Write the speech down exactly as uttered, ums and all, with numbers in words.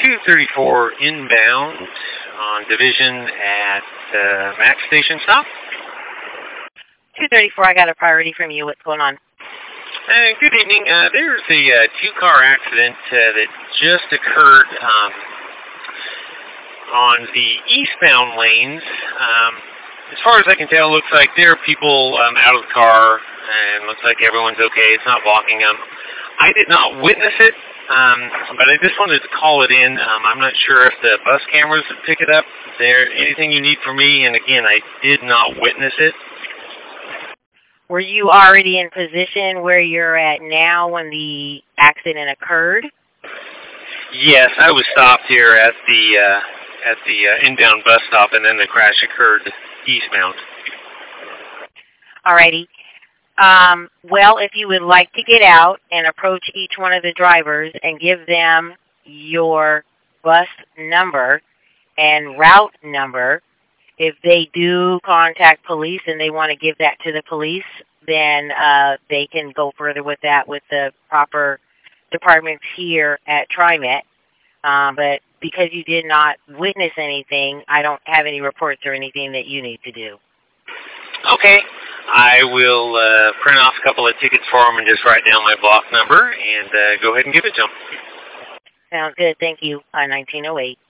two thirty-four inbound on Division at uh, Max Station Stop. two thirty-four, I got a priority from you. What's going on? Uh, good evening. Uh, there's a uh, two-car accident uh, that just occurred um, on the eastbound lanes. Um, as far as I can tell, it looks like there are people um, out of the car, and looks like everyone's okay. It's not blocking them. I did not witness it, um, but I just wanted to call it in. Um, I'm not sure if the bus cameras would pick it up. Is there anything you need from me? And again, I did not witness it. Were you already in position where you're at now when the accident occurred? Yes, I was stopped here at the uh, at the uh, inbound bus stop, and then the crash occurred eastbound. Alrighty. Um, well, if you would like to get out and approach each one of the drivers and give them your bus number and route number, if they do contact police and they want to give that to the police, then uh, they can go further with that with the proper departments here at TriMet. Um, but because you did not witness anything, I don't have any reports or anything that you need to do. Okay. I will uh, print off a couple of tickets for them and just write down my block number and uh, go ahead and give it to them. Sounds good. Thank you. Uh, nineteen oh eight.